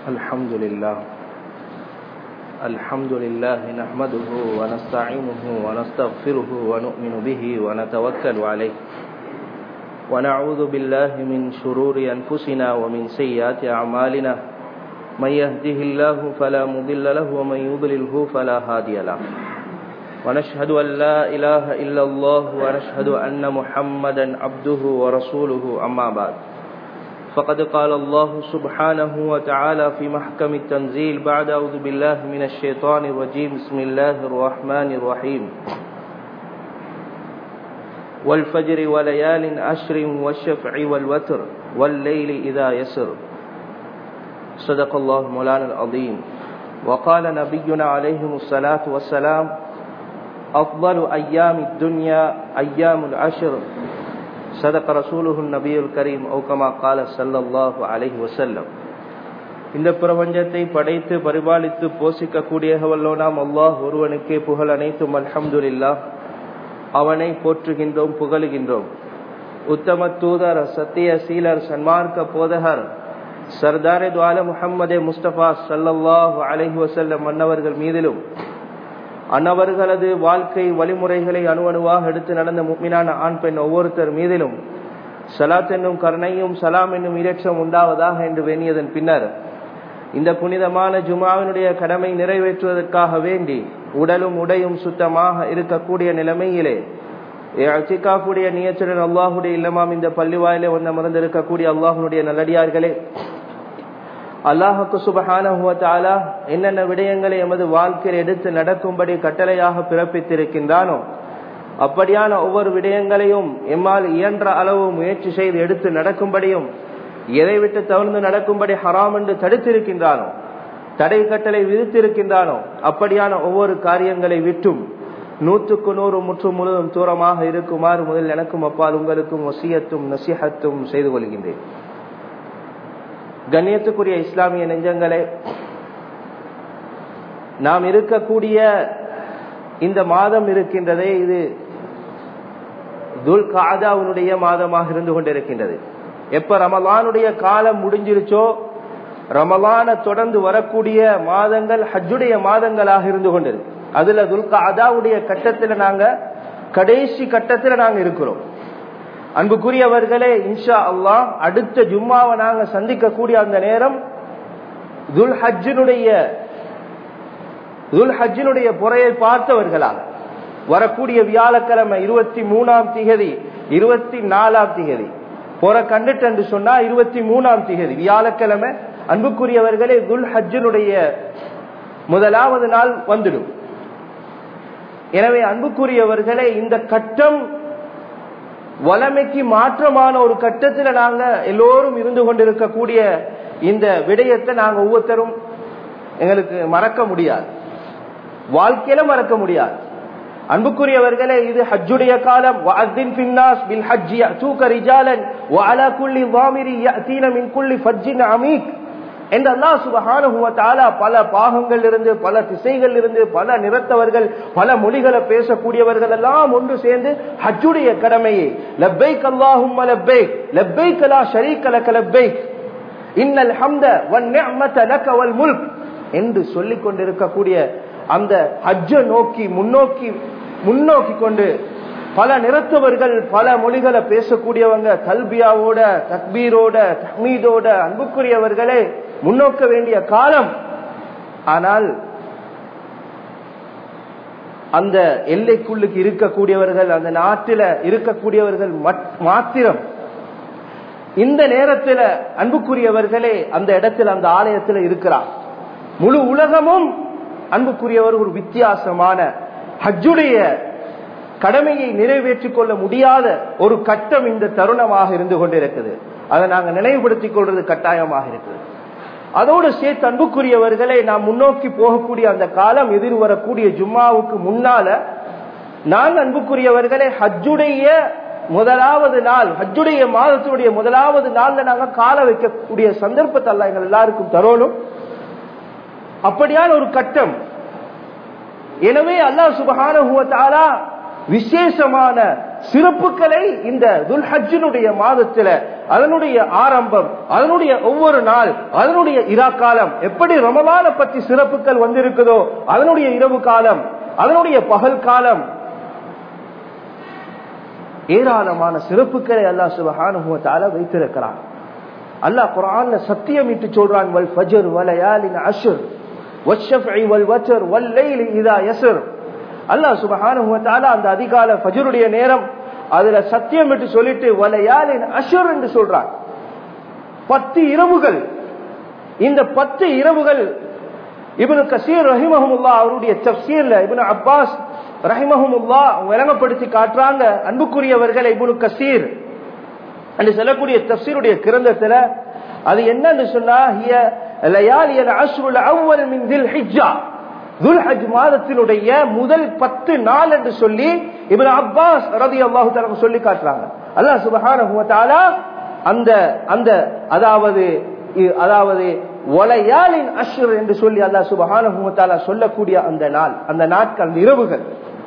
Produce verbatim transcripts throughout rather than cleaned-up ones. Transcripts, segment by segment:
الحمد لله الحمد لله نحمده ونستعينه ونستغفره ونؤمن به ونتوكل عليه ونعوذ بالله من شرور أنفسنا ومن سيئات أعمالنا من يهده الله فلا مضل له ومن يضلله فلا هادي له ونشهد أن لا إله إلا الله ونشهد أن محمدا عبده ورسوله أما بعد فقد قال الله سبحانه وتعالى في محكم التنزيل بعد أعوذ بالله من الشيطان الرجيم بسم الله الرحمن الرحيم والفجر وليال عشر والشفع والوتر والليل إذا يسر صدق الله مولانا العظيم وقال نبينا عليه الصلاة والسلام أفضل أيام الدنيا أيام العشر صدق رسوله النبي الكريم أو كما قال صلى الله عليه وسلم. இந்த பிரபஞ்சத்தை படைத்து பரிபாலித்து போஷிக்க கூடியவல்லோனாம் அல்லாஹ் ஒருவனுக்கே புகழ் அனைத்தும் அல்ஹம்துலில்லாஹ். அவனை போற்றுகின்றோம், புகழுகின்றோம். உத்தம தூதர், சத்திய சீலர், சன்மார்க்க போதகர் சர்தாரே துஆல முஹம்மதே முஸ்தபா ஸல்லல்லாஹு அலைஹி வஸல்லம் அன்னவர்கள் மீதிலும் அன்னவர்களது வாழ்க்கை வழிமுறைகளை அணுவணுவாக எடுத்து நடந்த முஃமினான ஆண் பெண் ஒவ்வொருத்தர் மீதிலும் ஸலாத் என்னும் கருணையும் சலாம் என்னும் இரட்சம் உண்டாவதாக என்று வேண்டியதன் பின்னர் இந்த புனிதமான ஜுமாவினுடைய கடமை நிறைவேற்றுவதற்காக வேண்டி உடலும் உடையும் சுத்தமாக இருக்கக்கூடிய நிலைமையிலே இஅ்திகாஃபுடைய நியத்துடன் அல்லாஹ்வுடைய இல்லமாம் இந்த பள்ளிவாயிலே வந்து அமர்ந்திருக்கக்கூடிய அல்லாஹ்வுடைய நல்லடியார்களே, அல்லாஹ்வுக்கு சுப்ஹானஹு வ தஆலா என்னென்ன விடயங்களை எமது வாழ்க்கையில் எடுத்து நடக்கும்படி கட்டளையாக பிறப்பித்திருக்கின்றானோ அப்படியான ஒவ்வொரு விடயங்களையும் எம்மால் இயன்ற அளவு முயற்சி செய்து எடுத்து நடக்கும்படியும் எதை விட்டு தவிர்த்து நடக்கும்படி ஹராம் என்று தடுத்திருக்கின்றானோ, தடை கட்டளை விதித்திருக்கின்றானோ அப்படியான ஒவ்வொரு காரியங்களை விட்டும் நூற்றுக்கு நூறு முற்றும் முழுவதும் தூரமாக இருக்குமாறு முதல் எனக்கும் அப்பால் உங்களுக்கும் வசியத்தும் நசிஹத்தும் செய்து கொள்கின்றேன். கண்ணியத்துக்குரிய இஸ்லாமிய நெஞ்சங்களே, நாம் இருக்கக்கூடிய இந்த மாதம் இருக்கின்றதே, இது துல் கஅதாவுடைய மாதமாக இருந்து கொண்டிருக்கின்றது. எப்ப ரமலானுடைய காலம் முடிஞ்சிருச்சோ, ரமலானை தொடர்ந்து வரக்கூடிய மாதங்கள் ஹஜ்ஜுடைய மாதங்களாக இருந்து கொண்டிருக்கு. அதுல துல் கஅதாவுடைய கட்டத்துல நாங்க கடைசி கட்டத்துல நாங்க இருக்கிறோம். அன்புக்குரியவர்களே, இன்ஷா அல்லாஹ் அடுத்த ஜும்மாவை நாங்க சந்திக்கக்கூடிய அந்த நேரம் துல் ஹஜ்ஜினுடைய துல் ஹஜ்ஜினுடைய பொறையை பார்த்தவர்களாக வரக்கூடிய வியாழக்கிழமை இருபத்தி மூணாம் திகதி இருபத்தி நாலாம் திகதி பொற கண்டுட்டு என்று சொன்னா இருபத்தி மூணாம் திகதி வியாழக்கிழமை அன்புக்குரியவர்களே துல் ஹஜ்ஜினுடைய முதலாவது நாள் வந்துடும். எனவே அன்புக்குரியவர்களே, இந்த கட்டம் வளமைக்கு மாற்றமான ஒரு கட்டத்துல நாங்க எல்லோரும் இருந்து கொண்டிருக்கக்கூடிய இந்த விடயத்தை நாங்க ஒவ்வொருத்தரும் எங்களுக்கு மறக்க முடியாது, வாழ்க்கையில மறக்க முடியாது. அன்புக்குரியவர்களே, இது ஹஜ்ஜுடைய காலம். வஅத்தின் ஃபின்னாஸ் பில் ஹஜ்ஜி யஅதூக ரிஜாலன் வஅலா குல்லி ضامر يأتين من كل فج عميق என்று அல்லாஹ் சுப்ஹானஹு வ தஆலா பல பாகங்கள் இருந்து, பல திசைகள் இருந்து, பல நிறத்தவர்கள், பல மொழிகளை பேசக்கூடியவர்கள் எல்லாம் ஒன்று சேர்ந்து ஹஜ்ஜுடைய கடமையை லப்பைக் அல்லாஹும்ம லப்பைக் லப்பைக் லா ஷரீக லக லப்பைக் இன்னல் ஹம்த வன் நிஅமத லக வல் முல்க் என்று சொல்லிக் கொண்டிருக்கக்கூடிய அந்த ஹஜ்ஜை நோக்கி முன்னோக்கி முன்னோக்கி கொண்டு பல நிறத்தவர்கள், பல மொழிகளை பேசக்கூடியவங்க தல்பியாவோட, தக்பீரோட, தஹ்மீதோட அன்புக்குரியவர்களே முன்னோக்க வேண்டிய காலம். ஆனால் அந்த எல்லைக்குள்ளுக்கு இருக்கக்கூடியவர்கள், அந்த நாட்டில இருக்கக்கூடியவர்கள் மாத்திரம் இந்த நேரத்தில் அன்புக்குரியவர்களே அந்த இடத்துல, அந்த ஆலயத்தில் இருக்கிறார். முழு உலகமும் அன்புக்குரியவர் ஒரு வித்தியாசமான ஹஜ்ஜுடைய கடமையை நிறைவேற்றிக் கொள்ள முடியாத ஒரு கட்டம் இந்த தருணமாக இருந்து கொண்டிருக்குது. அதை நாங்க நினைவுபடுத்திக் கொள்றது கட்டாயமாக இருக்குது. அதோடு சேர்த்து அன்புக்குரியவர்களை நாம் முன்னோக்கி போகக்கூடிய அந்த காலம் எதிர் வரக்கூடிய ஜும்மாவுக்கு முன்னால நான் அன்புக்குரியவர்களை ஹஜ்ஜுடைய முதலாவது நாள், ஹஜ்ஜுடைய மாதத்தினுடைய முதலாவது நாள்ல நாங்க கால வைக்கக்கூடிய சந்தர்ப்பத்தை அல்லாஹ் எங்கள் எல்லாருக்கும் தரோணும். அப்படியான ஒரு கட்டம். எனவே அல்லாஹ் சுப்ஹானஹு வ தஆலா விசேஷமான சிறப்புகளை இந்த துல்ஹஜ்ஜினுடைய மாதத்துல அதனுடைய ஆரம்பம், அதனுடைய ஒவ்வொரு நாள், அதனுடைய இரா காலம், எப்படி ரமலான பற்றி சிறப்புகள் வந்திருக்குதோ அதனுடைய இரவு காலம், அதனுடைய பகல் காலம், ஏராளமான சிறப்புகளை அல்லாஹ் சுப்ஹானஹு வ தஆலா வைத்திருக்கிறான். அல்லாஹ் குர்ஆன்ல சத்தியமிட்டு சொல்றான், வல் ஃபஜ்ர் வலயாலின் அஷ்ர் வஷ்ஷஃபி வல் வத்ர் வல் லைலி இதா யஸ்ர். அல்லாஹ் சுப்ஹானஹு வ தஆலா அந்த அதிகால ஃபஜ்ருடைய நேரம் அதுல சத்தியமிட்டு சொல்லிட்டு வலயாலின் அஷ்ர் என்று சொல்றான். பத்து இரவுகள். இந்த பத்து இரவுகள் இப்னு கஸீர் ரஹிமஹுல்லாஹ் அவருடைய தஃப்சீர்ல இப்னு அப்பாஸ் ரஹிமஹுல்லாஹ் விளங்கப்படுத்தி காட்டுறாங்க. அன்புக்குரியவர்களே, இப்னு கஸீர் என்று சொல்லக்கூடிய தஃப்சீருடைய கிரந்தத்துல அது என்னன்னு சொன்னா, ஹிய லயாலியல் அஷ்ருல் அவ்வல் மின் தில் ஹிஜ்ஜா, துல்ஹஜ் மாதத்தினுடைய முதல் பத்து நாள் என்று சொல்லி இப்னு அப்பாஸ் ரலியல்லாஹு தஆலா சொல்லி காட்டுறாங்க. அல்லாஹ் சுப்ஹானஹு வ தஆலா அந்த அந்த அதாவது அதாவது வலயாலின் அஷ்ர் என்று சொல்லி அல்லாஹ் சுப்ஹானஹு வ தஆலா சொல்லக்கூடிய அந்த நாள், அந்த நாட்கள், இரவுகள்.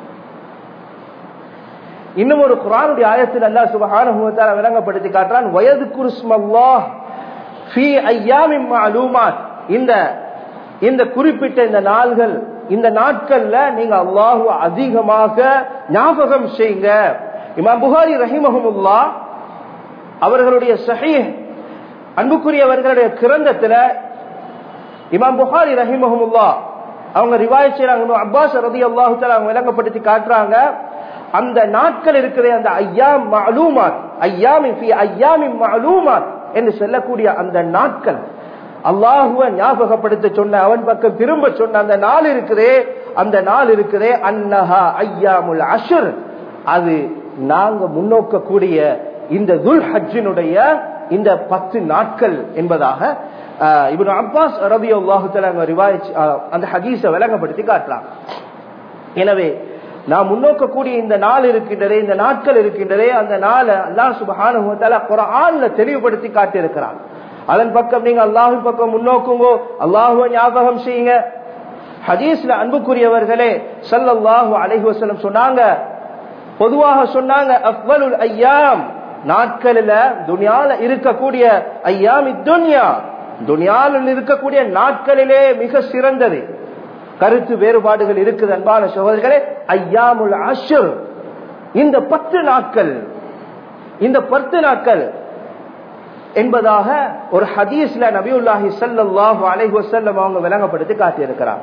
இன்னும் ஒரு குர்ஆனுடைய ஆயத்தில் அல்லாஹ் சுப்ஹானஹு வ தஆலா விளங்கப்படுத்தி காட்டுறான், வயதுகுரு ஸ்மல்லாஹ் ஃபீ அய்யாமின் மஅலூமாத். இந்த இந்த குறிப்பிட்ட இந்த நாள்கள், இந்த நாட்கள்ல நீங்க அல்லாஹ்வை அதிகமாக ஞாபகம் செய்யுங்க. இமாம் புகாரி ரஹிமஹுல்லாஹ் அவர்களுடைய ஸஹீஹ் அன்புக்குரியவர்களுடைய கிரந்தத்துல இமாம் புகாரி ரஹிமஹுல்லாஹ் அவங்க ரிவாயத் செய்றாங்க, அப்பாஸ் ரலியல்லாஹு தஆலா அவங்க விளங்கப்படுத்தி காட்டுறாங்க, அந்த நாட்கள் இருக்கிற அந்த அய்யாம் மஅலூமாத், அய்யாமி ஃபீ அய்யாமின் மஅலூமாத் என்று சொல்லக்கூடிய அந்த நாட்கள், அல்லாஹ்வை ஞாபகப்படுத்த சொன்ன, அவன் பக்கம் திரும்ப சொன்ன அந்த நாள் இருக்குதே, அந்த நாள் இருக்குதே அன்னஹா அய்யாமுல் அஷ்ர், அது நாங்க முன்னோக்கக்கூடிய இந்த துல்ஹஜ்ஜினுடைய இந்த பத்து நாட்கள் என்பதாக இப்னு அப்பாஸ் ரலியல்லாஹு தஆலா ரிவாயத் அந்த ஹதீஸை விளங்கப்படுத்தி காட்டலாம். எனவே நாம் முன்னோக்கக்கூடிய இந்த நாள் இருக்கின்றதே, இந்த நாட்கள் இருக்கின்றதே, அந்த நாளை அல்லாஹ் சுப்ஹானஹு வ தஆலா குர்ஆன்ல தெளிவுபடுத்தி காட்டியிருக்கிறான். அதன் பக்கம் நீங்க அல்லாஹ்வின் பக்கம் முன்னோக்குங்கோ, அல்லாஹ்வை ஞாபகம் செய்யுங்க. ஹதீஸ்ல அன்புக்குரியவர்களே ஸல்லல்லாஹு அலைஹி வஸல்லம் சொன்னாங்க, பொதுவாக சொன்னாங்க, அஃவலுல் அய்யாம், நாட்களில துனியால இருக்கக்கூடிய அய்யாமி துன்யா, துனியாவில் இருக்கக்கூடிய நாட்களிலே மிக சிறந்தது. கருத்து வேறுபாடுகள் இருக்குது அன்பான சகோதரர்களே. அய்யாமுல் அஷ்ர், இந்த பத்து நாட்கள், இந்த பத்து நாட்கள் என்பதாக ஒரு ஹதீஸ்ல நபியுல்லாஹி ஸல்லல்லாஹு அலைஹி வஸல்லம் அவங்க விளங்கப்படுத்தி காட்டியிருக்கிறார்.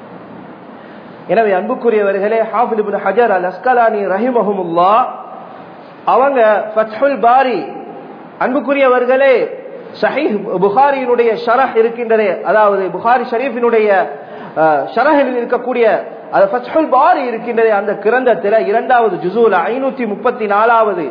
எனவே அன்புக்குரியவர்களே, ஹாஃபிஸ் இப்னு ஹஜர் அல் அஸ்கலானி ரஹிமஹுல்லாஹ் அவங்க ஃபத்ஹுல் பாரி, அன்புக்குரியவர்களே ஸஹீஹ் புகாரியினுடைய ஷரஹ் இருக்கின்றதே, அதாவது புகாரி ஷரீஃபினுடைய ஷரஹில் இருக்கக்கூடிய அது ஃபத்ஹுல் பாரி இருக்கின்றதே, அந்த கிரந்தத்தில் இரண்டாவது ஜுஸூல ஐநூத்தி முப்பத்தி நாலாவது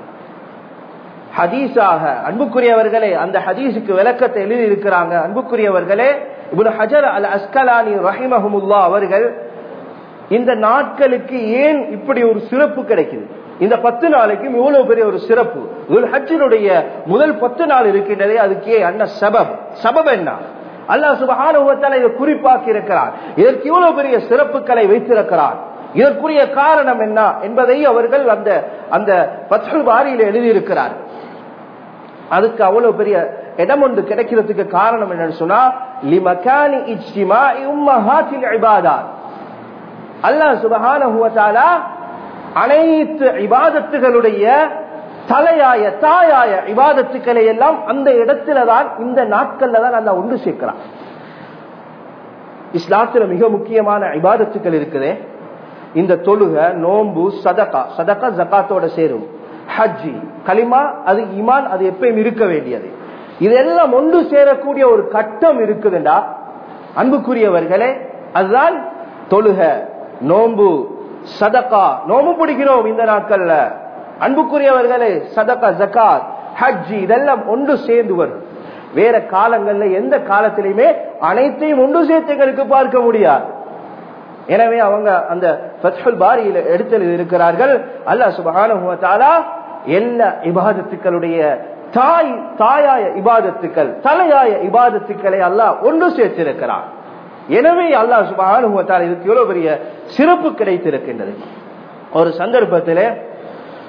ஹதீஸாக அன்புக்குரியவர்களே அந்த ஹதீஸுக்கு விளக்கத்தை எழுதி இருக்கிறாங்க. அன்புக்குரியவர்களே, இப்னு ஹஜர் அல் அஸ்கலானி ரஹிமஹுல்லாஹ் அவர்கள் இந்த நாட்களுக்கு ஏன் இப்படி ஒரு சிறப்பு கிடைக்குது, இந்த பத்து நாளைக்கும் இவ்வளவு பெரிய ஒரு சிறப்பு, துல்ஹஜ்ஜினுடைய முதல் பத்து நாள் இருக்கின்றதே, அதுக்கு என்ன சபப், சபப் என்ன, அல்லாஹ் சுப்ஹானஹு வ தஆலா இதை குறிப்பாக்கி இருக்கிறார், இதற்கு இவ்வளவு பெரிய சிறப்புகளை வைத்திருக்கிறார், இதற்குரிய காரணம் என்ன என்பதை அவர்கள் அந்த அந்த ஃபத்ஹுல் பாரியில எழுதியிருக்கிறார். அதுக்கு அவ்வளவு பெரிய இடம் ஒன்று கிடைக்கிறதுக்கு காரணம் என்னன்னு சொன்னா, லிமகானி இஜ்திமாஇ உம்மஹாத்தில் இபாதாத், அல்லாஹ் சுப்ஹானஹு வ தஆலா அனைத்து இபாதத்துகளுடைய தலையாய தாயாய இபாதத்துக்களை எல்லாம் அந்த இடத்துல தான், இந்த நாட்கள்ல தான் அல்லாஹ் ஒன்று சேர்க்கிறான். இஸ்லாத்துல மிக முக்கியமான இபாதத்துக்கள் இருக்குதே, இந்த தொழுக, நோன்பு, சதகா, சதகா ஜகாத்தோட சேரும், ஹஜ்ஜி, கலிமா, அது ஈமான், அது எப்பயும் இருக்க வேண்டியது, இதெல்லாம் ஒன்று சேரக்கூடிய ஒரு கட்டம் இருக்குதுண்டா அன்புக்குரியவர்களே, அதுதான் தொழுக, நோன்பு, சதகா. நோம்பு பிடிக்கிறோம் இந்த நாட்கள்ல அன்புக்குரியவர்களே, சதகா, ஜகாத், ஹஜ்ஜி, இதெல்லாம் ஒன்று சேர்ந்து வரும். வேற காலங்கள்ல எந்த காலத்திலுமே அனைத்தையும் ஒன்று சேர்த்துகளுக்கு பார்க்க முடியாது. எனவே அவங்க அந்த ஃபத்ஹுல் பாரியில எடுத்து இருக்கிறார்கள், அல்லாஹ் சுப்ஹானஹு வ தஆலா எல்லா இபாதத்துக்களுடைய தாய் தாயாய இபாதத்துக்கள், தலையாய இபாதத்துக்களை அல்லாஹ் ஒன்று சேர்த்திருக்கிறார். எனவே அல்லாஹ் சுப்ஹானஹு வ தஆலா இதுக்கு எவ்வளவு பெரிய சிறப்பு கிடைத்திருக்கின்றது. ஒரு சந்தர்ப்பத்திலே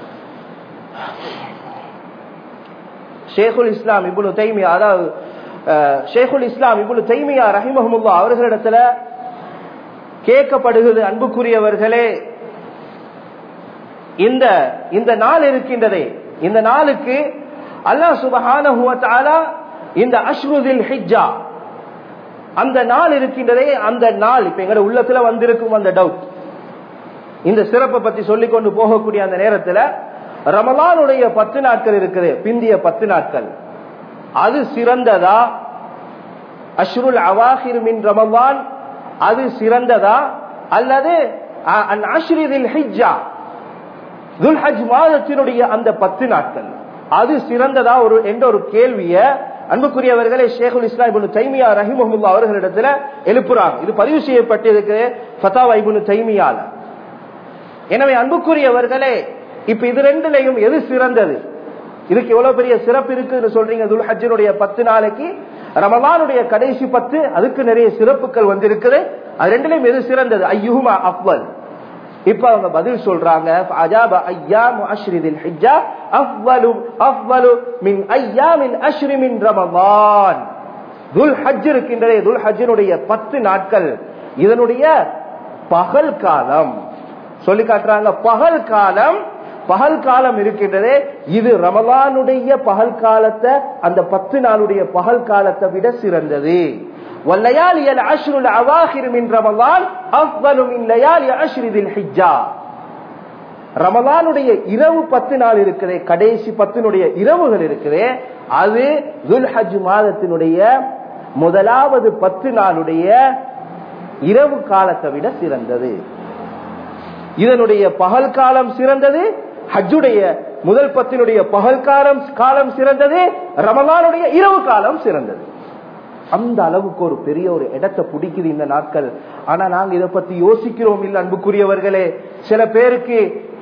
ஷேகுல் இஸ்லாம் இப்னு தைமியா, அதாவது ஷேகுல் இஸ்லாம் இப்னு தைமியா ரஹிமஹுல்லாஹ் அவர்களிடத்துல கேட்கப்படுகிறது, அன்புக்குரியவர்களே, இந்த இந்த நாள் இருக்கின்றதே, இந்த நாளுக்கு அல்லாஹ் சுப்ஹானஹு வ தஆலா இந்த அஷ்ருல் ஹிஜ்ஜா அந்த நாள் இருக்கின்றதே, அந்த நாள் இப்ப எங்க உள்ளத்துல வந்திருக்கும் அந்த டவுட், இந்த சிறப்பை பத்தி சொல்லிக் கொண்டு போகக்கூடிய அந்த நேரத்தில் ரமலானுடைய பத்து நாட்கள் இருக்குது, பிந்திய பத்து நாட்கள், அது சிறந்ததா? அஷ்ருல் அவாஹிர் மின் ரமலான் அது சிறந்ததா? அல்லது அஷ்ருல் ஹிஜ்ஜா துல்ஹஜ் மாதத்தினுடைய அந்த பத்து நாட்கள் அது சிறந்ததா ஒரு என்ற ஒரு கேள்வியை அன்புக்குரியவர்களே ஷேகுல் இஸ்லாம் இப்னு தைமியா ரஹிமஹுல்லாஹ் அவர்களிடத்துல எழுப்புறாங்க. இது பதிவு செய்யப்பட்டிருக்கு ஃபதாவா இப்னு தைமியால. எனவே அன்புக்குரியவர்களே, இப்ப இது ரெண்டுலையும் எது சிறந்தது? இதுக்கு எவ்வளவு பெரிய சிறப்பு இருக்குன்னு சொல்றீங்க. துல்ஹஜ்ஜினுடைய பத்து நாளைக்கு ரமலானுடைய கடைசி பத்து, அதுக்கு நிறைய சிறப்புகள் வந்து இருக்குது. அது ரெண்டுலையும் எது சிறந்தது? ஐயுஹுமா அஃவல். இப்ப அவங்க பதில் சொல்றாங்க, அஜாப அய்யாமு அஷ்ரில் ஹிஜ்ஜா அஃவலு அஃவலு மின் அய்யாமில் அஷ்ரி மின் ரமலான். துல்ஹஜ் இருக்கின்றதே, துல்ஹஜ்ஜினுடைய பத்து நாட்கள், இதனுடைய பகல் காலம் சொல்லி காட்டுறாங்க. பகல் காலம் பகல் காலம் இருக்கின்றதே, இது ரமலானுடைய பகல் காலத்தை, அந்த பத்து நாளுடைய பகல் காலத்தை விட சிறந்தது. والليالي العشر الاواخر من رمضان افضل من ليالي عشر ذي الحجه. ரமலானுடைய இரவு பத்து நாள் இருக்குதே, கடைசி பத்தினுடைய இரவுகள் இருக்குதே, அது துல்ஹஜ் மாதத்தினுடைய முதலாவது பத்து நாளுடைய இரவு காலத்தை விட சிறந்தது. இதனுடைய பகல் காலம் சிறந்தது, ஹஜ்ஜுடைய முதல் பத்தினுடைய பகல் காலம் காலம் சிறந்தது, ரமலானுடைய இரவு காலம் சிறந்தது. அந்த அளவுக்கு ஒரு பெரிய ஒரு இடத்தை பிடிக்குது இந்த நாட்கள். ஆனா நாங்க இதை பத்தி யோசிக்கிறோம் இல்ல அன்புக்குரியவர்களே. சில பேருக்கு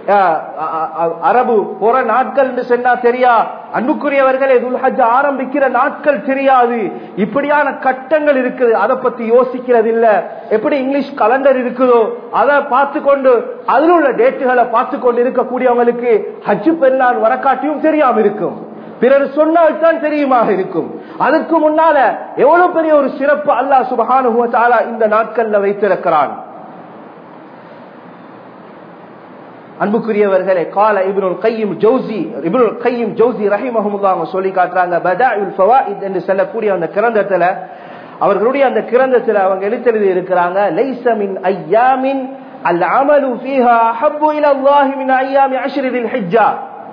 அரபு போற நாட்கள் சொன்னா தெரியா, அன்புக்குரியவர்களே, துல்ஹஜ் ஆரம்பிக்கிற நாட்கள் தெரியாது. இப்படியான கட்டங்கள் இருக்குது, அதை பத்தி யோசிக்கிறது இல்ல. எப்படி இங்கிலீஷ் கலண்டர் இருக்குதோ அதை பார்த்து கொண்டு அதில் உள்ள டேட்டுகளை பார்த்து கொண்டு இருக்கக்கூடியவங்களுக்கு ஹஜ் பெருநாள் வரக்காட்டியும் தெரியாம இருக்கும், பிறர் சொன்னால் தான் தெரியுமா இருக்கும். அதற்கு முன்னால எவ்வளவு பெரிய ஒரு சிறப்பு அல்லாஹ் சுப்ஹானஹு வ தஆலா இந்த நாட்கள்ல வைத்திருக்கிறான். அன்புக்குரியவர்களே, கால இப்னுல் கையிம் ஜௌஸி இப்னுல் கையிம் ஜௌஸி ரஹிமஹுல்லாஹ் சொல்லி காட்டுறாங்க, பதாஉல் ஃபவாயித் என்று சொல்லக்கூடிய அந்த கிரந்தத்துல, அவர்களுடைய அந்த கிரந்தத்துல அவங்க எழுதி இருக்கிறாங்க, லைஸ மின் அய்யாமின் அல் அமலு ஃபீஹா அஹப்பு இலல்லாஹி மின் அய்யாமி அஷ்ரி தில் ஹிஜ்ஜா.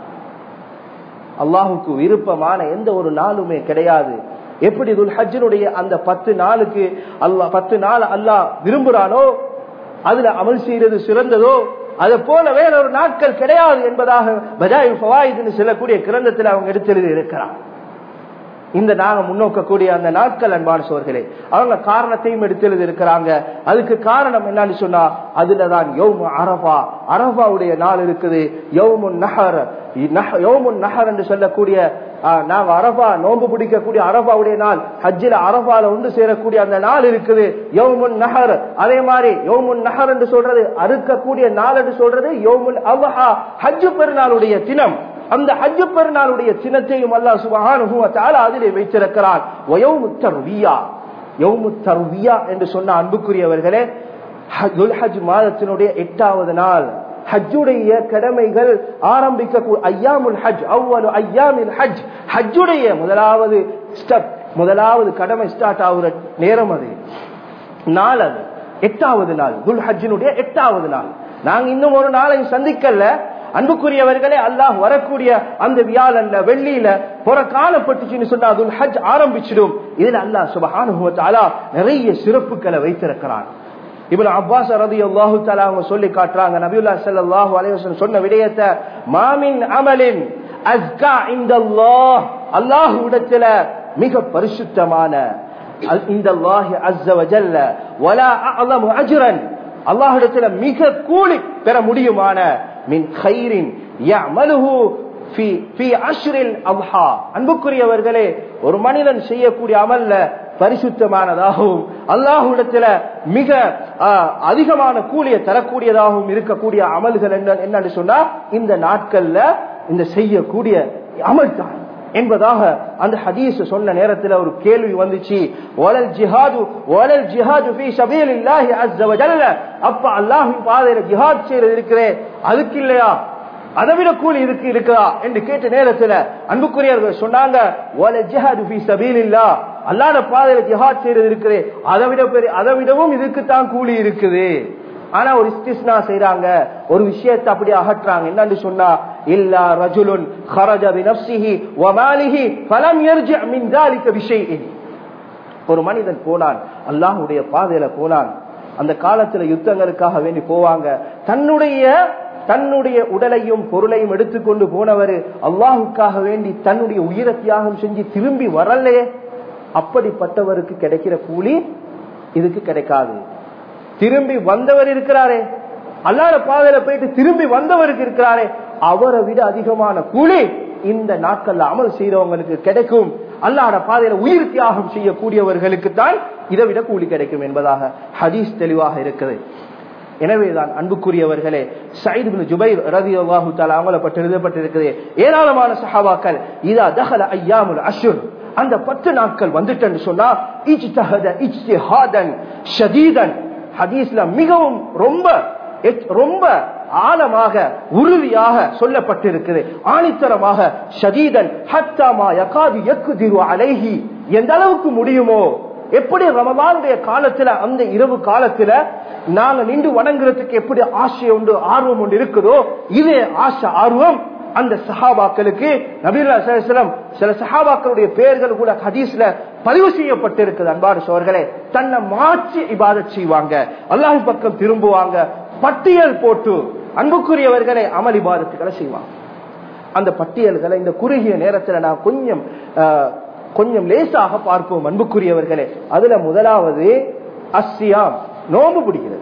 அல்லாஹுக்கு விருப்பமான எந்த ஒரு நாளுமே கிடையாது. எப்படி துல்ஹஜ்ஜினுடைய அந்த பத்து நாளுக்கு அல்லாஹ் பத்து நாள் அல்லாஹ் விரும்புறானோ, அதுல அமல் செய்யறது சிறந்ததோ, அது போல வேற ஒரு நாட்கள் கிடையாது என்பதாக பதாயுல் ஃபவாயித் சொல்லக்கூடிய கிரந்தத்தில் அவங்க எடுத்து இருக்கிறார். இந்த நாங்க முன்னோக்கக்கூடிய அந்த நாட்கள் அன்பான சோர்களே, அவங்க காரணத்தையும் எடுத்து இருக்கிறாங்க. அதுக்கு காரணம் என்னன்னு சொன்னா, அதுலதான் யௌமு அரஃபா, அரஃபாவுடைய நாள் இருக்குது. யௌமுன் நஹர், யௌமுன் நஹர் என்று சொல்லக்கூடிய நாங்க அரஃபா நோன்பு பிடிக்கக்கூடிய அரஃபாவுடைய நாள், ஹஜ்ஜில அரஃபால ஒன்று சேரக்கூடிய அந்த நாள் இருக்குது, யௌமுன் நஹர். அதே மாதிரி யௌமுன் நஹர் என்று சொல்றது அறுக்கக்கூடிய நாள் என்று சொல்றது யௌமுல் அல்ஹா, ஹஜ் பெருநாளுடைய தினம். அந்த ஹஜ் பெருநாளுடைய தினத்தையும் அல்லாஹ் சுப்ஹானஹு வ தஆலா அதிலே வைத்திருக்கிறான். வயௌமுத் தர்வியா, யௌமுத் தர்வியா என்று சொன்ன அன்புக்குரியவர்களே, துல்ஹஜ் மாதத்தினுடைய எட்டாவது நாள், ஹஜ்ஜுடைய கடமைகள் ஆரம்பிக்க ஐயாமுல் ஹஜ், அவ்வலு ஐயாமில் ஹஜ், ஹஜ்ஜுடைய முதலாவது ஸ்டெப், முதலாவது கடமை ஸ்டார்ட் ஆகுற நேரம், அது நாள், அது எட்டாவது நாள், துல்ஹஜ்ஜினுடைய எட்டாவது நாள். நாங்க இன்னும் ஒரு நாளை சந்திக்கல அன்புக்குரியவர்களே. அல்லாஹ் வரக்கூடிய அந்த வியாழன்ல வெள்ளியில புற காலப்பட்டுச்சுன்னு சொன்னா துல்ஹஜ் ஆரம்பிச்சிடும். இதுல அல்லாஹ் சுப்ஹானஹு வ தஆலா நிறைய சிறப்புகளை வைத்திருக்கிறான். இப்னு அப்பாஸ் ரலியல்லாஹு தஆலா அவங்க சொல்லி காட்டுறாங்க, நபியுல்லாஹ் ஸல்லல்லாஹு அலைஹி வஸல்லம் சொன்ன விடயத்தை, மாமின் அமலின் அஸ்கா இன்தல்லாஹ், அல்லாஹ்விடத்துல மிக பரிசுத்தமான, இன்தல்லாஹி அஸ்ஸ வ ஜல்ல வலா அஅலமு அஜ்ரன், அல்லாஹ்விடத்துல மிக கூலி பெற முடியுமான, மின் கைரின் யஅமலுஹு ஃபீ ஃபீ அஷ்ரில் அல்ஹா. அன்புக்குரியவர்களே, ஒரு மனிதன் செய்யக்கூடிய அமல்ல பரிசுத்தமானதாகவும் அல்லாஹ்விடத்துல மிக அதிகமான கூலியை தரக்கூடியதாகவும் இருக்கக்கூடிய அமல்கள் என்ன என்னன்னு சொன்னா, இந்த நாட்கள்ல இந்த செய்யக்கூடிய அமல் தான். என்பதாக அந்த ஹதீஸ் சொன்ன நேரத்தில் ஒரு கேள்வி வந்துச்சு. வலல் ஜிஹாது வலல் ஜிஹாது ஃபீ ஸபீலில்லாஹி அஸ்ஸ வஜல்ல, அப்ப அல்லாஹ்வின் பாதையில ஜிஹாத் செய்யறது இருக்கிறே அதுக்கு இல்லையா, அதை விட கூலி இருக்கு இருக்கா என்று கேட்ட நேரத்தில் அன்புக்குரியவர்கள் சொன்னாங்க, வலல் ஜிஹாது ஃபீ ஸபீலில்லாஹ், அல்லாஹ்வுடைய பாதையில ஜிஹாத் செய்யறது இருக்கிறே அதை விட பெரிய அதை விடவும் இதுக்கு தான் கூலி இருக்குது. ஆனா ஒரு இஸ்திஸ்னா செய்றாங்க, ஒரு விஷயத்தை அப்படியே அகற்றாங்க. என்னன்னு சொன்னா, இல்லா ரஜுலுன் خرج بنفسه وماله فلم يرجع من ذلك بشيء. ஒரு மனிதன் போனான், அல்லாஹ்வுடைய பாதையில போனான். அந்த காலத்துல யுத்தங்களுக்காக வேண்டி போவாங்க. தன்னுடைய தன்னுடைய உடலையும் பொருளையும் எடுத்துக்கொண்டு போனவர் அல்லாஹ்வுக்காக வேண்டி தன்னுடைய உயிரை தியாகம் செஞ்சு திரும்பி வரலையே, அப்படிப்பட்டவருக்கு கிடைக்கிற கூலி இதுக்கு கிடைக்காது. திரும்பி வந்தவர் இருக்கிறாரே, அல்லாஹ்வுடைய பாதையில போயிட்டு திரும்பி வந்தவருக்கு இருக்கிறாரே, அவரை விட அதிகமான கூலி இந்த நாட்கள்ல அமல் செய்யறவங்களுக்கு கிடைக்கும். அல்லாஹ்வுடைய பாதையில உயிர் தியாகம் செய்யக்கூடியவர்களுக்கு தான் இதை விட கூலி கிடைக்கும் என்பதாக ஹதீஸ் தெளிவாக இருக்குது. எனவேதான் அன்புக்குரியவர்களே, சயீத் இப்னு ஜுபைர் ரலியல்லாஹு தஆலா அவங்கள பற்றி எழுதப்பட்டிருக்கிறது, ஏராளமான சஹாபாக்கள் இதா தஹல அய்யாமுல் அஷ்ர், அந்த பத்து நாட்கள் வந்துட்டன்னு சொன்னா இஜ்தஹத இஜ்திஹாதன் ஷதீதன், ஹதீஸ்ல மிகவும் ரொம்ப ரொம்ப ஆழமாக உறுதியாக சொல்லப்பட்டிருக்கிறது, ஆணித்தரமாக ஷதீதன் ஹத்தா மா யகாது யக்திரு அலைஹி, எந்த அளவுக்கு முடியுமோ, எப்படி ரமலானுடைய காலத்துல அந்த இரவு காலத்துல நாங்க நின்று வணங்குறதுக்கு எப்படி ஆசை உண்டு ஆர்வம் உண்டு இருக்குதோ, இதே ஆசை ஆர்வம் அந்த சஹாபாக்களுக்கு நபியுல்லாஹி ஸல்லல்லாஹு அலைஹி வஸல்லம் சில சஹாபாக்களுடைய பெயர்கள் கூட ஹதீஸ்ல பதிவு செய்யப்பட்டிருக்குது. அன்பான சகோதரர்களே, தன்னை மாற்றி இபாதத் செய்வாங்க, அல்லாஹ் பக்கம் திரும்புவாங்க, பட்டியல் போட்டு அன்புக்குரியவர்களை அமல் இபாதத்துக்களை செய்வாங்க. அந்த பட்டியல்களை இந்த குறுகிய நேரத்துல நான் கொஞ்சம் கொஞ்சம் லேசாக பார்ப்போம் அன்புக்குரியவர்களே. அதுல முதலாவது அஸ்ஸியாம், நோன்பு பிடிக்கிறது.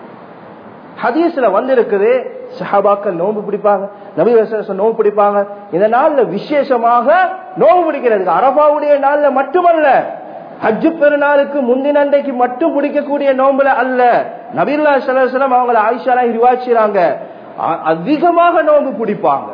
ஹதீஸ்ல வந்திருக்குது, சஹாபாக்கள் நோன்பு பிடிப்பாங்க, நபி வஸல்லம் நோன்பு பிடிப்பாங்க. இந்த நாள்ல விசேஷமாக நோன்பு பிடிக்கிறது அரபாவுடைய நாள்ல மட்டுமல்ல, ஹஜ் பெருநாளுக்கு முந்தின அன்றைக்கு மட்டும் பிடிக்கக்கூடிய நோன்புல அல்ல. நபியுல்லாஹி ஸல்லல்லாஹு அலைஹி வஸல்லம் அவங்கள ஆயிஷா ரிவாயத் அதிகமாக நோன்பு பிடிப்பாங்க.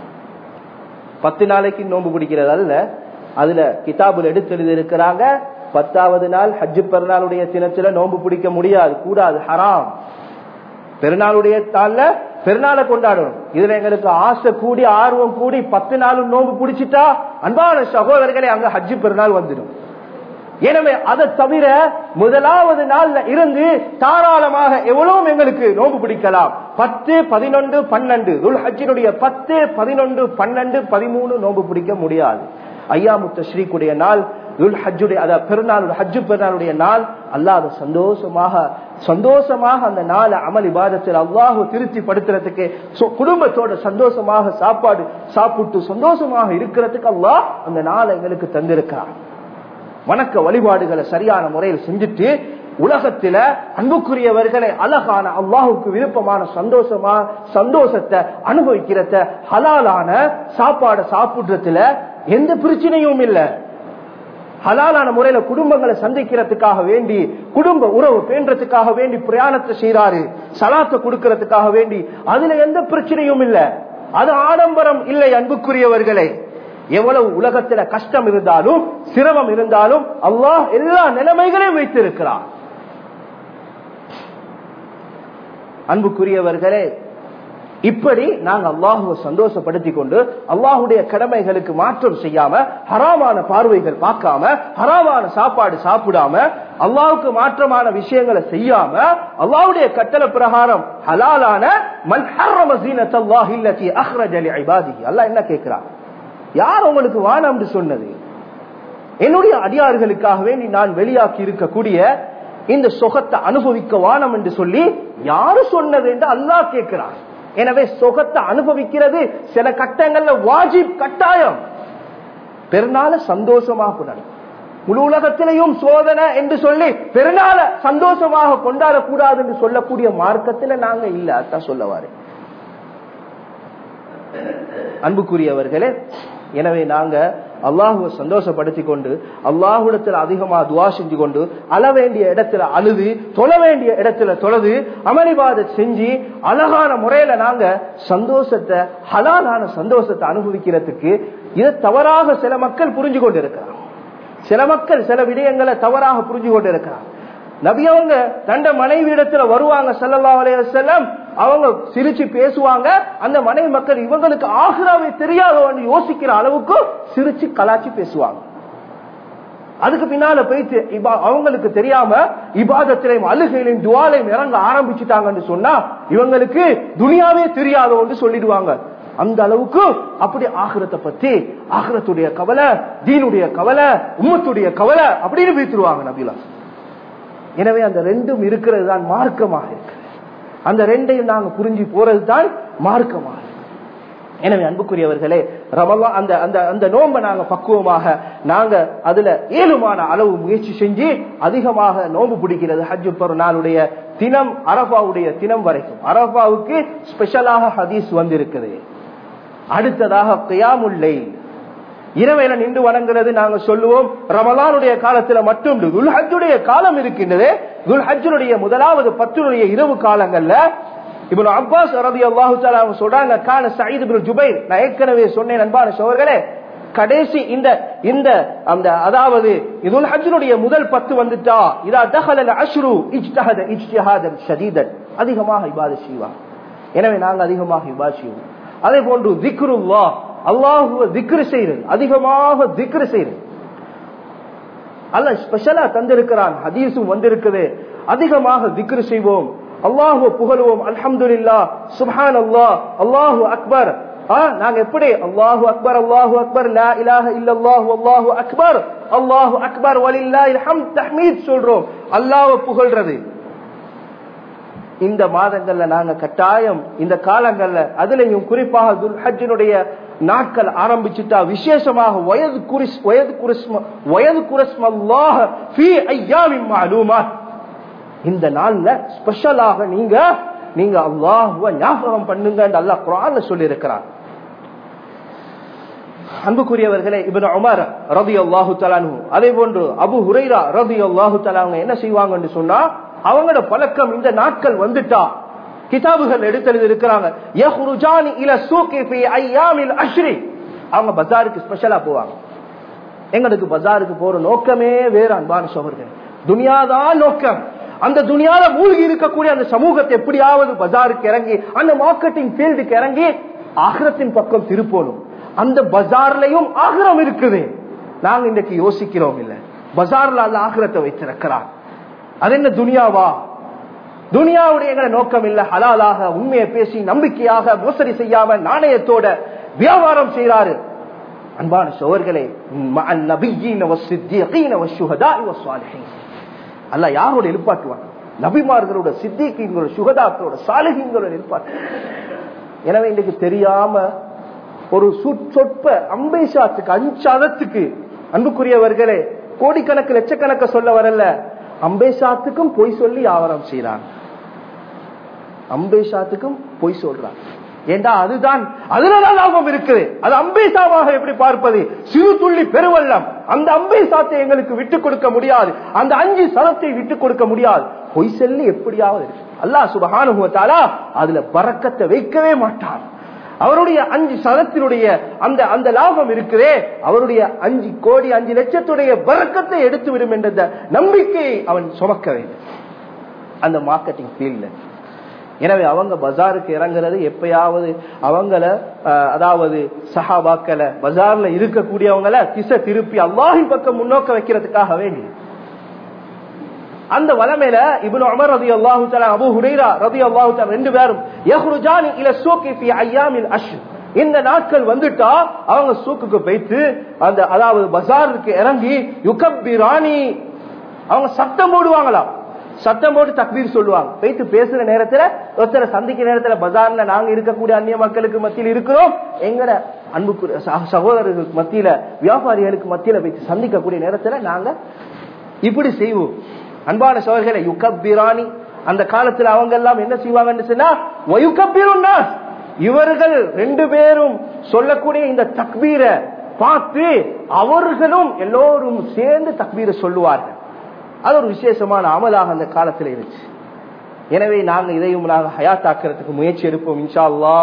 பத்து நாளைக்கு நோன்பு பிடிக்கிறது அல்ல, அதுல கிதாபுல எடுத்து எழுதி இருக்கிறாங்க, பத்தாவது நாள் ஹஜ் பெருநாளுடைய தினத்துல நோன்பு பிடிக்க முடியாது, கூடாது, ஹராம். பெருநாளுடைய நாள்ல பெருநாளை கொண்டாடணும். இதுல எங்களுக்கு ஆசை கூடி ஆர்வம் கூடி பத்து நாளும் நோன்பு பிடிச்சிட்டா அன்பான சகோதரர்களே அங்க ஹஜ் பெருநாள் வந்துடும். எனவே அதை தவிர முதலாவது நாள்ல இருந்து தாராளமாக எவ்வளவு எங்களுக்கு நோன்பு பிடிக்கலாம். பத்து பதினொன்று பன்னெண்டு துல் ஹஜ்ஜினுடைய பத்து பதினொன்று பன்னெண்டு பதிமூணு நோன்பு பிடிக்க முடியாது. ஐயாமு தஷ்ரீக்குடைய நாள், துல் ஹஜ்ஜுடைய அதாவது பெருநாள் ஹஜ் பெருநாளுடைய நாள், அல்லாஹ் அதை சந்தோஷமாக சந்தோஷமாக அந்த நாளை அமல் இபாதத்தில் அல்லாஹ் திருப்தி படுத்துறதுக்கு, குடும்பத்தோட சந்தோஷமாக சாப்பாடு சாப்பிட்டு சந்தோஷமாக இருக்கிறதுக்கு அல்லாஹ் அந்த நாளை எங்களுக்கு தந்திருக்கிறார். வணக்க வழிபாடுகளை சரியான முறையில் செஞ்சுட்டு உலகத்தில அன்புக்குரியவர்களை அழகான அல்லாஹுக்கு விருப்பமான சந்தோஷமா சந்தோஷத்தை அனுபவிக்கிறத ஹலாலான சாப்பாடை சாப்பிடுறதுல எந்த பிரச்சனையும் இல்லை. ஹலாலான முறையில குடும்பங்களை சந்திக்கிறதுக்காக வேண்டி, குடும்ப உறவு பேன்றதுக்காக வேண்டி பிரயாணத்தை செய்யறாரு, சலாத்தை கொடுக்கறதுக்காக வேண்டி, அதுல எந்த பிரச்சனையும் இல்லை. அது ஆடம்பரம் இல்லை. அன்புக்குரியவர்களே, எவ்வளவு உலகத்துல கஷ்டம் இருந்தாலும் சிரமம் இருந்தாலும் அல்லாஹ் எல்லா நிலைமைகளையும் வைத்திருக்கிறார். அன்புக்குரியவர்களே, இப்படி நாங்க அல்லாஹுவை சந்தோஷப்படுத்தி கொண்டு அல்லாஹுடைய கடமைகளுக்கு மாற்றம் செய்யாம, ஹராமான பார்வைகள் பார்க்காம, ஹராமான சாப்பாடு சாப்பிடாம, அல்லாஹுக்கு மாற்றமான விஷயங்களை செய்யாம, அல்லாஹுடைய கட்டளை பிரகாரம் ஹலாலான மன் ஹர்ரம ஸீனத்தல்லாஹி அல்லதி அக்ரஜ லிஇபாதிஹி, அல்லாஹ் என்ன கேட்கிறான்? யார் உங்களுக்கு வானம் என்று சொன்னது? என்னுடைய அடியார்களுக்காக வேண்டி நான் வெளியாக்கி இருக்கக்கூடிய இந்த சொகத்தை அனுபவிக்க வானம் என்று சொல்லி யாரு சொன்னது என்று அல்லாஹ் கேட்கிறான். எனவே சொகத்தை அனுபவிக்கிறது சில கட்டங்கள்ல வாஜிப், கட்டாயம். பெருநாள சந்தோஷமாக கொண்டாடும். முழு உலகத்திலையும் சோதனை என்று சொல்லி பெருநாள சந்தோஷமாக கொண்டாடக்கூடாது என்று சொல்லக்கூடிய மார்க்கத்துல நாங்க இல்ல. அதான் சொல்லவாரு அன்புக்குரியவர்களே. எனவே நாங்க அல்லாஹுவை சந்தோஷப்படுத்திக் கொண்டு அல்லாஹுடத்துல அதிகமா துவா செஞ்சு கொண்டு அழ வேண்டிய இடத்துல அழுது, தொழ வேண்டிய இடத்துல தொழுது, அமளிபாதத் செஞ்சு அழகான முறையில நாங்க சந்தோஷத்தை, ஹலாலான சந்தோஷத்தை அனுபவிக்கிறதுக்கு இதை தவறாக சில மக்கள் புரிஞ்சு கொண்டு இருக்கிறாங்க. சில மக்கள் சில விடயங்களை தவறாக புரிஞ்சு கொண்டு இருக்கிறாங்க. நபி அவங்க தண்ட மனைவி இடத்துல வருவாங்க ஸல்லல்லாஹு அலைஹி வஸல்லம், அவங்க சிரிச்சு பேசுவாங்க. அந்த மனைவி மக்கள் இவங்களுக்கு ஆகிராவே தெரியாதவன்னு யோசிக்கிற அளவுக்கு சிரிச்சு கலாச்சி பேசுவாங்க. அதுக்கு பின்னால போயிட்டு அவங்களுக்கு தெரியாம இபாதத்திலையும் அழுகையிலையும் துஆலையும் இறங்க ஆரம்பிச்சுட்டாங்கன்னு சொன்னா இவங்களுக்கு துனியாவே தெரியாதோன்னு சொல்லிடுவாங்க. அந்த அளவுக்கு அப்படி ஆகிரத்தை பத்தி, ஆகிரத்துடைய கவலை, தீனுடைய கவலை, உம்மத்துடைய கவலை அப்படின்னு பேசிடுவாங்க நபிலா. எனவே அந்த ரெண்டும் இருக்கிறது தான் மார்க்கமாக இருக்கு. அந்த ரெண்டையும் நாங்க புரிஞ்சு போறது தான் மார்க்கமாக. எனவே அன்புக்குரியவர்களே, ரமலான் அந்த அந்த அந்த நோன்பை நாங்க பக்குவமாக நாங்க அதுல ஏழுமான அளவு முயற்சி செஞ்சு அதிகமாக நோன்பு பிடிக்கிறது. ஹஜ்ஜுல் பெருநாளுடைய தினம் அரஃபாவுடைய தினம் வரைக்கும். அரஃபாவுக்கு ஸ்பெஷலாக ஹதீஸ் வந்திருக்குது. அடுத்ததாக கியாமுல் லைல், இரவையில நின்று வணங்குறது நாங்க சொல்லுவோம். ரமலானுடைய காலத்துல மட்டும் துல்ஹஜ்ஜுடைய காலம் இருக்கின்றது. துல்ஹஜ்ஜுடைய முதலாவது பத்துடைய இரவு காலங்கள்ல இப்னு அப்பாஸ் ரலியல்லாஹு தஆலா அவங்க சொல்றாங்க, கான சயீத் இப்னு ஜுபைர், நான் ஏற்கனவே சொன்னேன் அன்பான சகோதரர்களே, கடைசி இந்த இந்த அந்த அதாவது துல்ஹஜ்ஜுடைய முதல் பத்து வந்துட்டா இதா தஹலல் அஷ்ரு இஜ்தஹத இஜ்திஹாதன் ஷதீதன், அதிகமாக இபாதத் செய்வாங்க. எனவே நாங்க அதிகமாக இபாதத் செய்வோம். அதே போன்று திக்ருல்லாஹ், அல்லாஹுவை திக்ர் செய்யறது, அதிகமாக திக்ர் செய்யறது. அல்லாஹ் ஸ்பெஷலா தந்திருக்கிறான், ஹதீஸும் வந்திருக்குது. அதிகமாக திக்ர் செய்வோம், அல்லாஹுவை புகழுவோம். அல்ஹம்துலில்லாஹ், சுப்ஹானல்லாஹ், அல்லாஹு அக்பர். நாங்க எப்படி அல்லாஹு அக்பர் அல்லாஹு அக்பர் லா இலாஹ இல்லல்லாஹு அல்லாஹு அக்பர் அல்லாஹு அக்பர் வலில்லாஹில் ஹம்த் தஹ்மீத் சொல்றோம், அல்லாஹ்வை புகழ்றது. இந்த மாதங்கள்ல நாங்க கட்டாயம் இந்த காலங்கள்ல அதுலயும் குறிப்பாக துல்ஹஜ்ஜினுடைய நாட்கள் ஆரம்பிச்சுட்டா விசேஷமாக வயது குரிஸ் வயது குரிஸ்ம வயது குரிஸ்மல்லாஹ் ஃபீ அய்யாமின் மஅலூமாத், இந்த நாள்ல ஸ்பெஷலாக நீங்க நீங்க அல்லாஹ்வை ஞாபகம் பண்ணுங்க என்று அல்லாஹ் குர்ஆன்ல சொல்லி இருக்கிறார். அன்புக்குரியவர்களே, இப்னு உமர் ரலியல்லாஹு தஆலா அன்ஹு, அதே போன்று அபூ ஹுரைரா ரலியல்லாஹு தஆலா அவங்க என்ன செய்வாங்கன்னு சொன்னா, அவங்களோட பழக்கம் இந்த நாட்கள் வந்துட்டா கிதாபுகள் எடுத்து இருக்கிறாங்க, யஹ்ருஜானி இலா சூகி ஃபீ அய்யாமில் அஷ்ரி, அவங்க பஜாருக்கு ஸ்பெஷலா போவாங்க. எங்களுக்கு பஜாருக்கு போற நோக்கமே வேற அன்பான சகோதரர்களே, துனியாதான் நோக்கம். அந்த துனியால மூழ்கி இருக்கக்கூடிய அந்த சமூகத்தை எப்படியாவது பஜாருக்கு இறங்கி அந்த மார்க்கெட்டிங் ஃபீல்டுக்கு இறங்கி ஆகிரத்தின் பக்கம் திருப்போனும். அந்த பஜார்லயும் ஆகிரம் இருக்குது. நாங்க இன்னைக்கு யோசிக்கிறோம் இல்ல, பஜார்ல அந்த ஆகிரத்தை வைத்திருக்கிறார். அது என்ன துனியாவா? துனியாவுடைய எங்களை நோக்கம் இல்ல. ஹலாலாக உண்மையை பேசி நம்பிக்கையாக மோசடி செய்யாம நாணயத்தோட வியாபாரம் செய்யறாரு. அன்பான சகோதரர்களே, அல்லாஹ் யாரோட எழுப்பாட்டுவான்? நபிமார்களோட, சித்திகீங்களோட, சுஹதாக்களோட, சாலிஹீங்களோட எழுப்பாட்டு. எனவே இன்னைக்கு தெரியாம ஒரு சொற்ப அம்பேசாத்துக்கு அஞ்சாதத்துக்கு, அன்புக்குரியவர்களே, கோடிக்கணக்கு லட்சக்கணக்க சொல்ல வரல, அம்பேசாத்துக்கும் பொய் சொல்லி வியாபாரம் செய்யறாங்க. அம்பேசாத்துக்கும் பொய் சொல்றாங்க. ஏண்டா அதுதான் அதுலதான் லாபம் இருக்குது. அது அம்பேசாவாக எப்படி பார்ப்பது? சிறு துள்ளி பெருவெள்ளம். அந்த அம்பேசாத்தை எங்களுக்கு விட்டுக் கொடுக்க முடியாது, அந்த அஞ்சு சதத்தை விட்டுக் கொடுக்க முடியாது. பொய் சொல்லி எப்படியாவது அல்லாஹ் சுப்ஹானஹு வ தஆலா அதுல பரக்கத்தை வைக்கவே மாட்டான். அவருடைய அஞ்சு சதத்தினுடைய அந்த அந்த லாபம் இருக்குதே, அவருடைய அஞ்சு கோடி அஞ்சு லட்சத்துடைய பரக்கத்தை எடுத்து விடும் என்ற நம்பிக்கையை அவன் சுமக்க வேண்டும் அந்த மார்க்கெட்டிங் ஃபீல்ட்ல. எனவே அவங்க பஜாருக்கு இறங்குறது எப்பயாவது அவங்கள அதாவது சஹாபாக்களை பஜார்ல இருக்கக்கூடியவங்கள திசை திருப்பி அல்லாஹ்வின் பக்கம் முன்னோக்க வைக்கிறதுக்காக வேண்டி அந்த வலமையில இப்னு உமர் ரலியல்லாஹு தஆலா, அபூ ஹுரைரா ரலியல்லாஹு தஆலா ரெண்டு பேரும் யஹ்ருஜானி இல சூகி ஃபீ அய்யாமில் அஷ்ர், இந்த நாட்கள் வந்துட்டா அவங்க சூக்குக்கு போயிட்டு அந்த அதாவது பஜாருக்கு இறங்கி யுகப்பிரானி, அவங்க சத்தம் போடுவாங்களா, சத்தம் போட்டு தக்பீர் சொல்லுவாங்க. போயிட்டு பேசுற நேரத்துல ஒருத்தரை சந்திக்கிற நேரத்துல பஜார்ல நாங்க இருக்கக்கூடிய அந்நிய மக்களுக்கு மத்தியில் இருக்கிறோம், எங்கட அன்புக்கு சகோதரர்களுக்கு மத்தியில, வியாபாரிகளுக்கு மத்தியில போயிட்டு சந்திக்கக்கூடிய நேரத்துல நாங்க இப்படி செய்வோம். அன்பான சகோதரர்களே, யுகப்பிரானி, அந்த காலத்துல அவங்க எல்லாம் என்ன செய்வாங்கன்னு சொன்னா வயுகப்பிருன்னா, இவர்கள் ரெண்டு பேரும் சொல்லக்கூடிய இந்த தக்பீரை பார்த்து அவர்களும் எல்லோரும் சேர்ந்து தக்பீரை சொல்லுவார்கள். அது ஒரு விசேஷமான அமலாக அந்த காலத்தில் இருந்துச்சு. எனவே நாங்க இதையும் நாங்க ஹயாத்தாக்குறதுக்கு முயற்சி எடுப்போம் இன்ஷா அல்லாஹ்.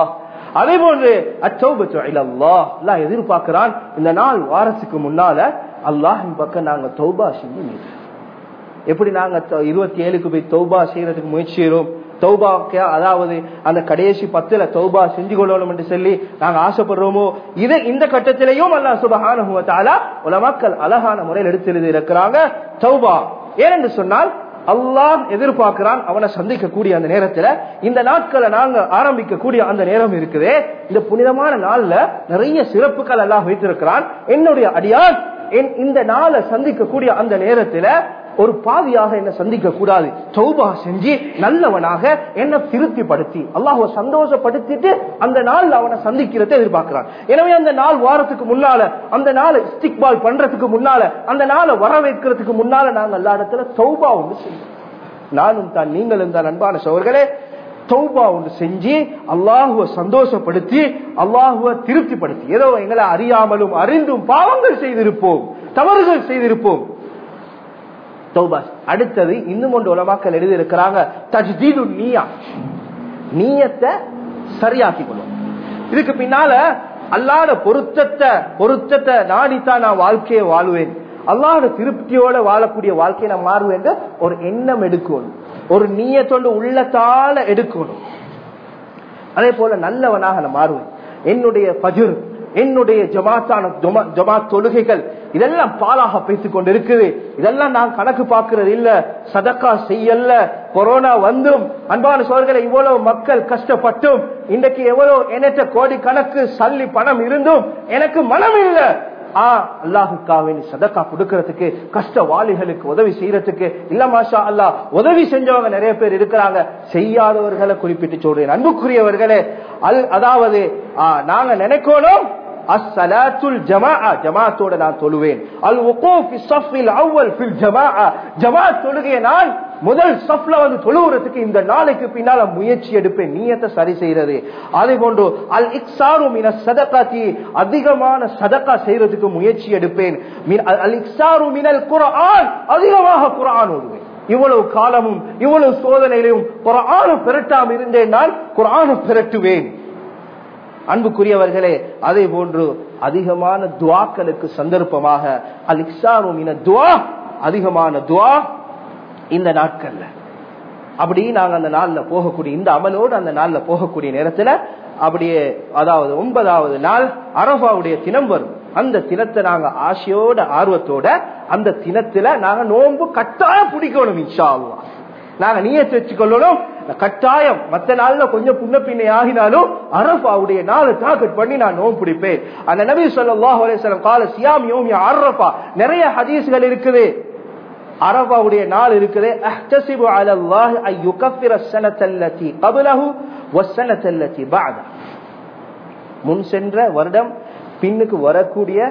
அதே போன்று அத்தௌபத்து இலல்லாஹ், அல்லாஹ் எதிர்பார்க்கிறான் இந்த நாள் வாரத்துக்கு முன்னால அல்லாஹ்வின் பக்கம் நாங்க தௌபா செஞ்சு, எப்படி நாங்க இருபத்தி ஏழுக்கு போய் தௌபா செய்யறதுக்கு முயற்சி செய்யறோம், தௌபா அதாவது அந்த கடைசி பத்துல தௌபா செஞ்சு கொள்ளணும் என்று சொல்லி நாங்க ஆசைப்படுறோமோ, இதை இந்த கட்டத்திலையும் அல்லாஹ் சுப்ஹானஹு வ தஆலா உலமாக்கள் அழகான முறையில் எடுத்து எழுதி இருக்கிறாங்க தௌபா. ஏனென்று சொன்னால் அல்லாஹ் எதிர்பார்க்கிறான் அவனை சந்திக்கக்கூடிய அந்த நேரத்துல இந்த நாட்களை நாங்க ஆரம்பிக்கக்கூடிய அந்த நேரம் இருக்குதே, இந்த புனிதமான நாள்ல நிறைய சிறப்புகள் எல்லாம் வைத்திருக்கிறான். என்னுடைய அடியான் இந்த நாளை சந்திக்கக்கூடிய அந்த நேரத்துல ஒரு பாவியாக என்ன சந்திக்க கூடாது, தௌபா செஞ்சு நல்லவனாக என்ன திருப்திப்படுத்தி அல்லாஹ்வை சந்தோஷப்படுத்திட்டு அந்த நாள் அவனை சந்திக்கிறதை எதிர்பார்க்கிறான். எனவே அந்த நாள் வாரத்துக்கு முன்னால, அந்த நாளை இஸ்திக்பால் பண்றதுக்கு முன்னால, அந்த நாளை வரவேற்கிறதுக்கு முன்னால நாங்க எல்லா இடத்துல தௌபா ஒன்று செய்யணும். நானும் தான் நீங்களும் தான் அன்பான சகோதரர்களே தௌபா ஒன்று செஞ்சு அல்லாஹ்வை சந்தோஷப்படுத்தி அல்லாஹ்வை திருப்திப்படுத்தி, ஏதோ எங்களை அறியாமலும் அறிந்தும் பாவங்கள் செய்திருப்போம், தவறுகள் செய்திருப்போம். தௌபா. அடுத்தது இன்னும் ஒன்று உலமாக்கள் எழுதி இருக்கிறாங்க, தஜ்தீது நிய்யா, நிய்யத்தை சரியாக்கி கொள்ளும். இதுக்கு பின்னால அல்லாஹ்வுடைய பொருத்தத்தை பொருத்தத்தை நாடித்தான் நான் வாழ்க்கையை வாழுவேன், அல்லாஹ்வுடைய திருப்தியோட வாழக்கூடிய வாழ்க்கையை நான் மாறுவேன் ஒரு எண்ணம் எடுக்கணும், ஒரு நிய்யத்தோடு உள்ளத்தால எடுக்கணும். அதே போல நல்லவனாக நான் மாறுவேன். என்னுடைய ஃபஜ்ர், என்னுடைய ஜமாத்தான ஜமாத் தொழுகைகள் இதெல்லாம் பாலாக பேசிக் கொண்டு இருக்குது. இதெல்லாம் நான் கணக்கு பார்க்கிறது இல்ல, சதக்கா செய்யல, கொரோனா வந்தும் அன்பான சோழர்களை இவ்வளவு மக்கள் கஷ்டப்பட்டும் இன்றைக்கு எவ்வளவு எண்ணற்ற கோடி கணக்கு சல்லி பணம் இருந்தும் எனக்கு மனம் இல்ல. அல்லாஹுக்காக சதக்கா கொடுக்கறதுக்கு, கஷ்டவாளிகளுக்கு உதவி செய்யறதுக்கு இல்ல. மாஷா அல்லாஹ் உதவி செஞ்சவங்க நிறைய பேர் இருக்கிறாங்க, செய்யாதவர்களை குறிப்பிட்டு சொல்றேன். அன்புக்குரியவர்களே, அல் அதாவது நாங்க நினைக்கணும் அஸ்ஸலாத்துல் ஜமாஅ, ஜமாஅத்தோட நான் தொழுவேன். அல் வுகூஃப் ஃபி ஸஃபில் அவ்வல் ஃபில் ஜமாஅ, ஜமாஅத் தொழுகையை நான் முதல் சஃப்ல வந்து தொழுகிறதுக்கு இந்த நாளைக்கு பின்னால முயற்சி எடுப்பேன், நியத்தை சரி செய்யறது. அதே போன்று அல் இக்ஸாரு மினஸ் ஸதகாத்தி, அதிகமான சதகா செய்யறதுக்கு முயற்சி எடுப்பேன். அல் இக்ஸாரு மினல் குர்ஆன், அதிகமாக குர்ஆன் ஓதுவேன். இவ்வளவு காலமும் இவ்வளவு சோதனையிலும் குர்ஆனை பெறட்டாம இருந்தேன், நான் குர்ஆனை பெறட்டுவேன். அன்புக்குரியவர்களே, அதே போன்று அதிகமான துஆக்களுக்கு சந்தர்ப்பமாக அல் இக்ஸாரு மினத் துஆ, அதிகமான துஆ இந்த நாட்கள்ல. அப்படி நாங்க அந்த நாள்ல போகக்கூடிய இந்த அமலோடு அந்த நாள்ல போகக்கூடிய நேரத்துல அப்படியே அதாவது ஒன்பதாவது நாள் அரஃபாவுடைய தினம் வரும். அந்த தினத்தை நாங்க ஆசையோட ஆர்வத்தோட அந்த தினத்துல நாங்க நோன்பு கட்டாயம் பிடிக்கணும். இன்ஷா அல்லாஹ் நாங்க நியத்து வச்சுக்கொள்ளணும் கட்டாயம். மற்ற நாள்ல கொஞ்சம் புண்ண பின்னை ஆகினாலும் அரஃபாவுடைய நாளை டார்கெட் பண்ணி நான் நோன்பு பிடிப்பேன். அந்த நபி ஸல்லல்லாஹு அலைஹி வஸல்லம் கால சியாம் யௌமி அரஃபா, நிறைய ஹதீஸ்கள் இருக்குது. அரஃபாவுடைய நாள் இருக்குது. அஹ்தஸிபு அலல்லாஹி அன் யுகஃபிர ஸனத அல்லதி கப்லஹு வஸ்ஸனத அல்லதி பஅத, முன் சென்ற வருடம் பின்னுக்கு வரக்கூடிய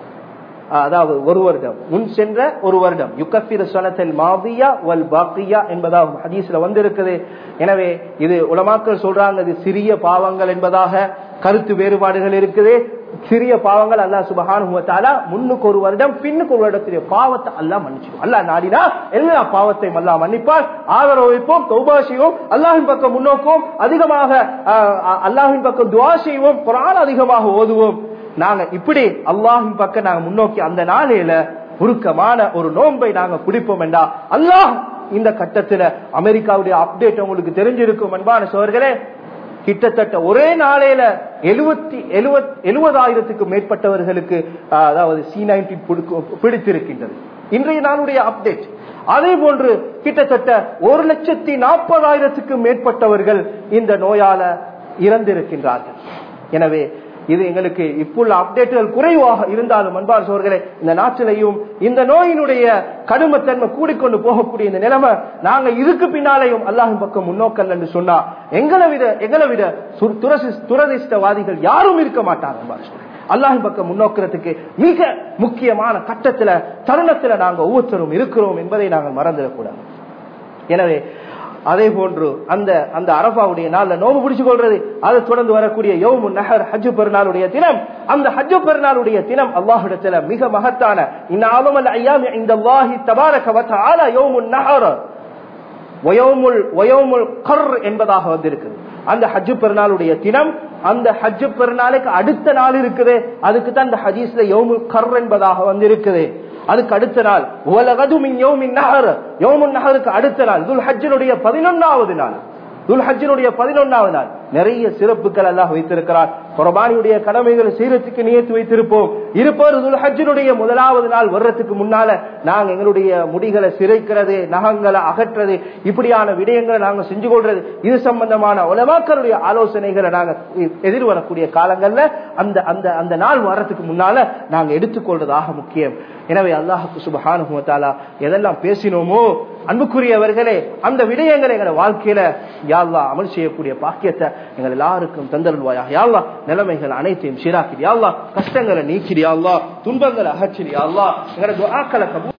அதாவது ஒரு வருடம், முன் சென்ற ஒரு வருடம், யுகஃபிர ஸனதல் மாதியா வல் பாக்கியா என்பதாக ஹதீஸ்ல வந்திருக்குது. எனவே இது உலமாக்கள் சொல்றாங்க இது சிறிய பாவங்கள் என்பதாக கருத்து வேறுபாடுகள் இருக்குது. சிறிய பாவங்கள் அல்லாஹ் சுப்ஹானஹு வ தஆலா முன்னுக்கு ஒரு வருடம் பின்னுக்கு ஒரு வருடத்துடைய பாவத்தை அல்லாஹ் மன்னிச்சிடுவான். அல்லாஹ் நாடினா எல்லா பாவத்தையும் அல்லாஹ் மன்னிப்பார். ஆதரவு வைப்போம், தௌபா செய்வோம், அல்லாஹ்வின் பக்கம் முன்னோக்குவோம், அதிகமாக அல்லாஹ்வின் பக்கம் துஆ செய்வோம், குர்ஆன் அதிகமாக ஓதுவோம். நாங்க இப்படி அல்லாஹ்வின் பக்கம் நாங்க முன்னோக்கி அந்த நாளையில உருக்கமான ஒரு நோன்பை நாங்க பிடிப்போம் என்றா அல்லாஹ் இந்த கட்டத்துல அமெரிக்காவுடைய அப்டேட் உங்களுக்கு தெரிஞ்சிருக்கும் அன்பான சகோதரர்களே. கிட்டத்தட்ட ஒரே நாளையில எழுபத்தி எழுபத் எழுபதாயிரத்துக்கு மேற்பட்டவர்களுக்கு அதாவது சி நைன்டீன் பிடித்திருக்கின்றது. இன்றைய நாளுடைய அப்டேட். அதே போன்று கிட்டத்தட்ட ஒரு லட்சத்தி நாற்பதாயிரத்துக்கு மேற்பட்டவர்கள் இந்த நோயால இறந்திருக்கின்றார்கள். எனவே இது எங்களுக்கு இப்போள்ள அப்டேட்டுகள் குறைவாக இருந்தாலும் அன்பான சகோதரர்களே, இந்த நாட்டிலையும் இந்த நோயினுடைய கடுமைத்தன்மை கூடிக்கொண்டு போகக்கூடிய இந்த நிலைமை நாங்க இதுக்கு பின்னாலேயும் அல்லாஹ்வின் பக்கம் முன்னோக்கல் என்று சொன்னா எங்களை விட எங்களை விட துரதிஷ்டவாதிகள் யாரும் இருக்க மாட்டாங்க. அல்லாஹ்வின் பக்கம் முன்னோக்கிறதுக்கு மிக முக்கியமான கட்டத்துல தருணத்துல நாங்க ஒவ்வொருத்தரும் இருக்கிறோம் என்பதை நாங்கள் மறந்துடக்கூடாது. எனவே அதே போன்று அந்த அந்த அரஃபாவுடைய நாள்ல நோம்பு பிடிச்சு கொள்றது, அதை தொடர்ந்து வரக்கூடிய யௌமுன் நஹர் ஹஜ் பெருநாளுடைய தினம், அந்த ஹஜ் பெருநாளுடைய தினம் அல்லாஹ்விடத்துல மிக மகத்தான இன்ன அலமல் அய்யாமி இன்தல்லாஹி தபாரக வ தஆலா யௌமுன் நஹர் வ யௌமுல் வ யௌமுல் கர் என்பதாக வந்திருக்குது. அந்த ஹஜ் பெருநாளுடைய தினம் அந்த ஹஜ் பெருநாளுக்கு அடுத்த நாள் இருக்குது. அதுக்கு தான் இந்த ஹதீஸ்ல யௌமுல் கர் என்பதாக வந்து இருக்குது. அதுக்கு அடுத்த நாள் உலகது மின் யௌமின் நஹர், யௌமுன் நஹருக்கு அடுத்த நாள் துல் ஹஜ்ஜினுடைய பதினொன்றாவது நாள். துல் ஹஜ்ஜினுடைய பதினொன்றாவது நாள் நிறைய சிறப்புகள் அல்லாஹ் வைத்திருக்கிறார். குர்பானியுடைய கடமைகளை செய்யறதுக்கு நியத்து வைத்திருப்போம். இருப்பவர் துல் ஹஜ்ஜினுடைய முதலாவது நாள் வர்றதுக்கு முன்னால நாங்க எங்களுடைய முடிகளை சிரைக்கிறது, நகங்களை அகற்றது, இப்படியான விடயங்களை நாங்க செஞ்சு கொள்றது, இது சம்பந்தமான உலமாக்களுடைய ஆலோசனைகளை நாங்க எதிர்வரக்கூடிய காலங்கள்ல அந்த அந்த அந்த நாள் வர்றதுக்கு முன்னால நாங்க எடுத்துக்கொள்றதாக முக்கியம். எனவே அல்லாஹ்வுக்கு சுப்ஹானஹு வ தஆலா எதெல்லாம் பேசினோமோ அன்புக்குரியவர்களே அந்த விடயங்களை எங்களை வாழ்க்கையில யா அல்லாஹ் அமல் செய்யக்கூடிய பாக்கியத்தை எங்கள் எல்லாருக்கும் தந்தருள்வாயாக. யா அல்லாஹ் நிலைமைகள் அனைத்தையும் சீராக்கிடு யா அல்லாஹ், கஷ்டங்களை நீக்கிடு யா அல்லாஹ், துன்பங்களை அகற்றிடு யா அல்லாஹ், எங்களோட துஆக்களை கபூல்